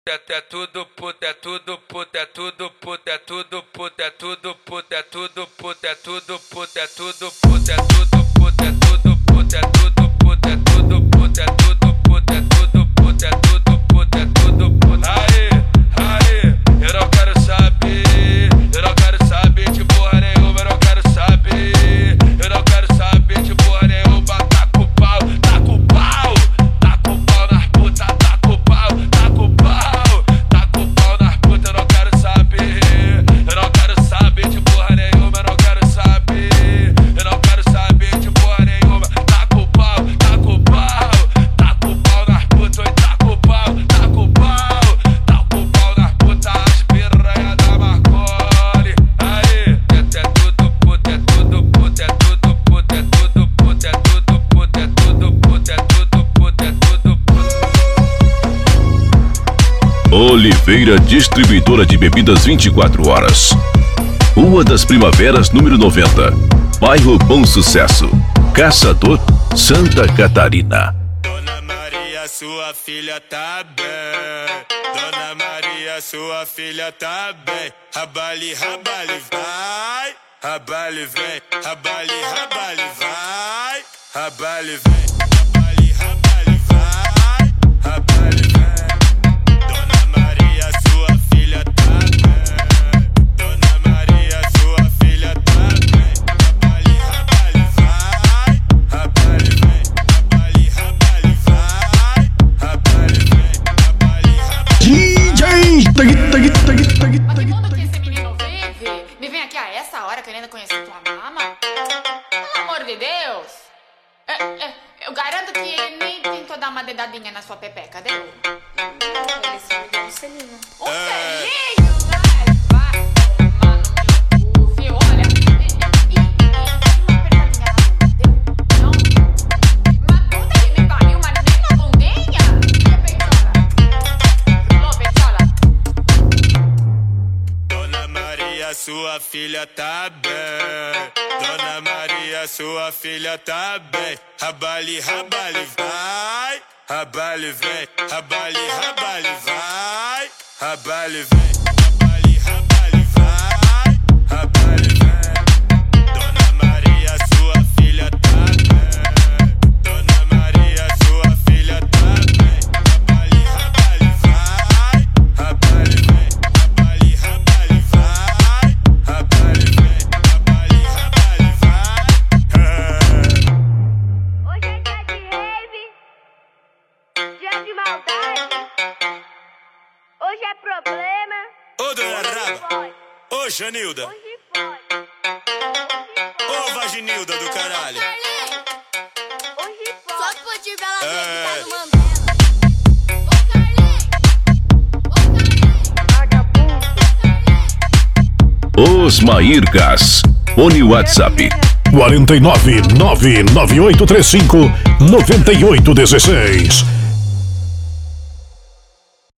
É tudo puta, é tudo puta, é tudo puta, é tudo puta, é tudo puta, é tudo puta, é tudo puta, é tudo puta, é tudo puta, é tudo puta, é tudo puta, é tudo puta, é tudo puta, é tudo puta, é tudo puta, é tudo puta. Aí, eu não quero saber, eu não quero saber de porra nenhuma, eu não quero saber, eu não quero saber de porra nenhuma. Tá com pau, tá com pau, tá com pau nas puta, tá com pau, tá com pau, tá com pau nas puta, eu não quero saber, eu não quero saber de porra nenhuma, eu não quero saber, eu não quero saber de porra nenhuma. Tá com pau, tá com pau, tá com pau nas puta, oi, tá com pau, tá com pau, tá com pau nas puta, as piranha da Marcoli. Aí, é tudo puta, é tudo puta, é tudo puta, é tudo puta, é tudo puta, é tudo puta, é tudo puta, é tudo puta. Oliveira Distribuidora de Bebidas 24 horas. Rua das Primaveras, número 90. Bairro Bom Sucesso. Caçador, Santa Catarina. Dona Maria, sua filha tá bem. Dona Maria, sua filha tá bem. Rabale, rabale, vai. Rabale, vem. Rabale, rabale, vai. Rabale, vem. Rabale, rabale, vai. Rabale, vem. Dona Maria, sua filha tá bem. Dona Maria, sua filha tá bem. Rabale, rabale, vai. Rabale, vem. Rabale, rabale, vai. Rabale, vem. Rabale, rabale. Mas que mundo que esse menino vive? Me vem aqui a essa hora querendo conhecer tua mama? Pelo amor de Deus! Eu garanto que ele nem tentou dar uma dedadinha na sua pepeca, deu? Ele só me deu um selinho. Um selinho, né? Vai tomar no meu cu, viu? Olha, uma apertadinha na bunda, deu? Não? Mas puta que me pariu, mas nem na bundinha? Que peitola? Alô, peitola? Dona Maria, sua filha tá bem. Dona Maria, sua filha tá bem. Rabale, rabale, vai. Rabale, vem. Rabale, rabale, vai. Rabale, vem. Rabale, rabale, vai. Rabale, vem. Dona Maria, sua filha tá bem. Dona Maria, sua filha tá bem. Rabale, rabale, vai. Rabale, vem. Rabale, rabale, vai. Rabale, vem. Rabale, rabale, vai. Hoje é dia de rave, dia de maldade. Hoje é problema. Ô, dona Raba. Pode, Ô, Janilda. hoje pode. Ô, Vaginilda do caralho. Hoje Só pode. se for de Bela Verde, É. tá no Mandela. Ô, Carlinhos! Ô, Carlinhos! Osmair Fone WhatsApp 49 99835 9816.